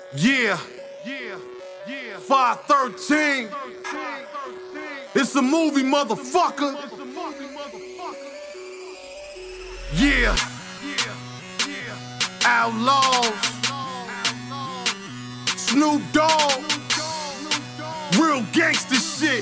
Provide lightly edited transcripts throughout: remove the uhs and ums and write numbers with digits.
Yeah, 513. It's a movie, motherfucker. Yeah, Outlaws, Snoop Dogg, real gangsta shit.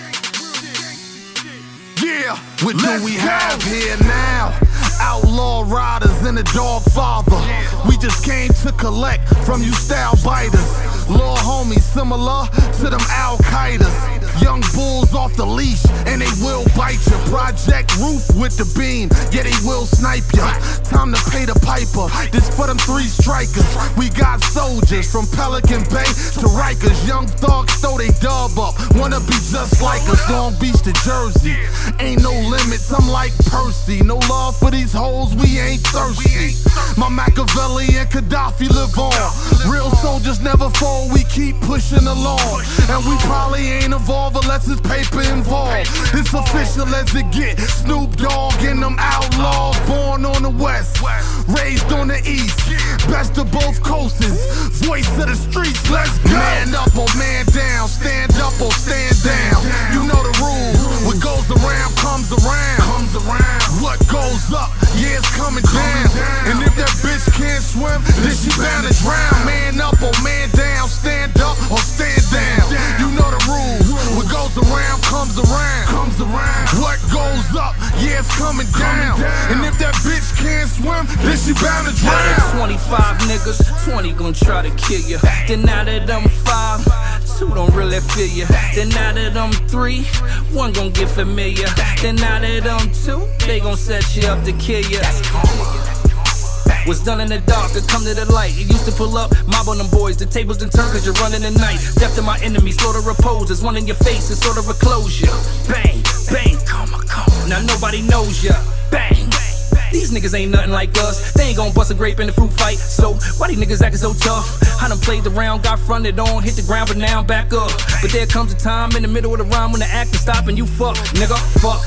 Yeah, what do we have here now? Outlaw riders and a dog father. We just came to collect from you style biters. Law homies similar to them Al-Qaedas. Young bulls off the leash and they will bite you. Project Roof with the beam, yeah they will snipe ya. Time to pay the piper, this for them three strikers. We got soldiers from Pelican Bay to Rikers. Young thugs throw they dub up, wanna be just like us. Long Beach to Jersey, ain't no limits, I'm like Percy. No love for these hoes, we ain't thirsty. My Machiavelli and Gaddafi live on. Real soldiers never fall, we keep pushing along. And we probably ain't evolved unless it's paper involved. It's official as it get. Snoop Dogg and them outlaws. Born on the west, raised on the east. Best of both coasts, voice of the streets, let's go. Man up or man down, stand up or stand down. You know the rules, what goes around comes around. What goes up, yeah it's coming down. And if that bitch can't swim, then she bound to drown. Man up or man down, stand up or stand down. You know the rules, what goes around comes around. What goes up, yeah it's coming down. And if that bitch can't swim, then she bound to drown. 25 niggas, 20 gon' try to kill you. Then out of them 5, 2 don't really feel you. Then out of them 3, 1 gon' get familiar. Then out of them 2, they gon' set you up to kill you. What's done in the dark could come to the light. You used to pull up, mob on them boys. The tables done turn cause you're running the night. Death to my enemies, slaughter reposes. One in your face is sort of a closure. Bang, bang, karma. Now nobody knows ya. Bang. These niggas ain't nothing like us. They ain't gon' bust a grape in the fruit fight. So why these niggas acting so tough? I done played the round, got fronted on, hit the ground, but now I'm back up. But there comes a time in the middle of the rhyme when the act is stopping you fuck, nigga.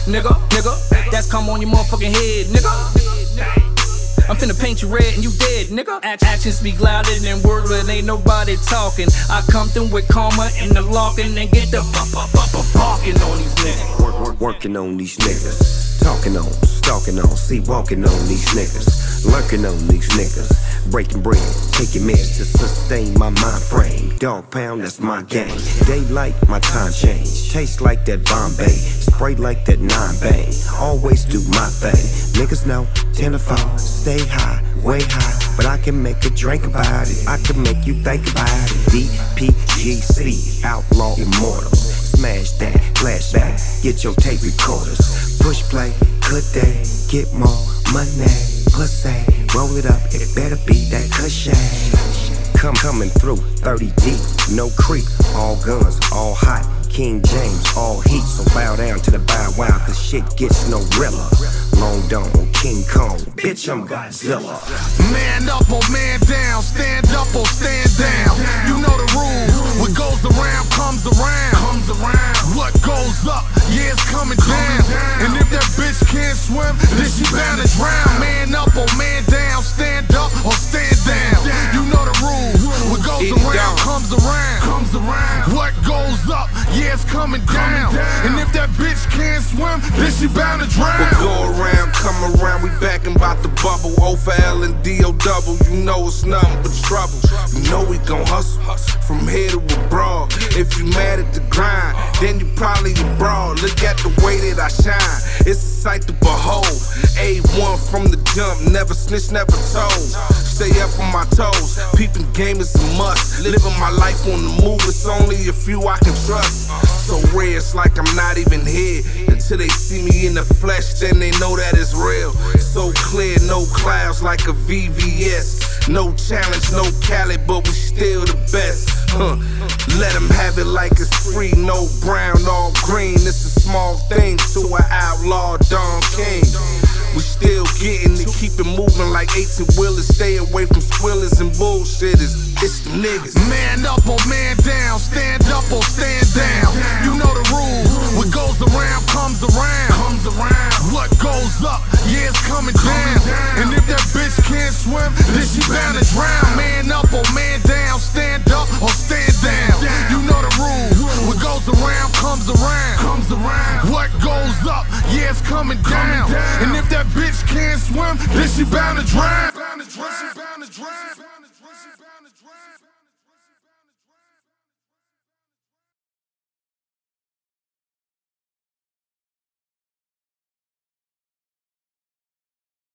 That's come on your motherfucking head, nigga. I'm finna paint you red and you dead, nigga. Actions speak louder than words, but ain't nobody talking. I come through with karma in the locking and get the barking on these niggas. Working on these niggas, talking on, stalking on, see walking on these niggas, lurking on these niggas, breaking bread, taking meds to sustain my mind frame. Dog pound, that's my game. Daylight, my time change. Taste like that Bombay, spray like that 9-bang. Always do my thing. Niggas know, 10 to 4, stay high, way high. But I can make a drink about it. I can make you think about it. DPGC, Outlaw Immortals. Smash that, flashback, get your tape recorders. Push play, good day, get more money. Pussy, roll it up, it better be that cushion. Coming through, 30 deep, no creep. All guns, all hot, King James, all heat. So bow down to the bow wow, cause shit gets no realer. Long Dome, King Kong, bitch I'm Godzilla. Man up or man down, stand up or stand down. You know the rules, what goes around comes around. What goes up, yeah it's coming down. And if that bitch can't swim, then she bound to drown. Man up or man down, stand up or stand down. You know the rules, what goes around comes around. What goes up, yeah it's coming down. And if that bitch can't swim, then she bound to drown. What go around, come around, we back and bout the bubble. O for L and D-O double, you know it's nothing but trouble. You know we gon' hustle, from here to abroad. If you mad at the grind, then you probably abroad. Look at the way that I shine, it's a sight to behold. A1 from the jump, never snitch, never told. Stay up on my toes, peeping game is a must. Living my life on the move, it's only a few I can trust. So rare, it's like I'm not even here. Until they see me in the flesh, then they know that it's real. So clear, no clouds like a VVS. No challenge, no Cali, but we still the best. Let them have it like it's free, no brown, all green. It's a small thing to an outlaw Don King. We still getting it, keep it moving like 18-wheelers. Stay away from squillers and bullshitters. It's the niggas. Man up or man down, stand up or stand down. You know the rules, what goes around comes around. What goes up, yeah it's coming down. And if that bitch can't swim, then she bound to drown. Man up or man down, stand up then she bound to drown.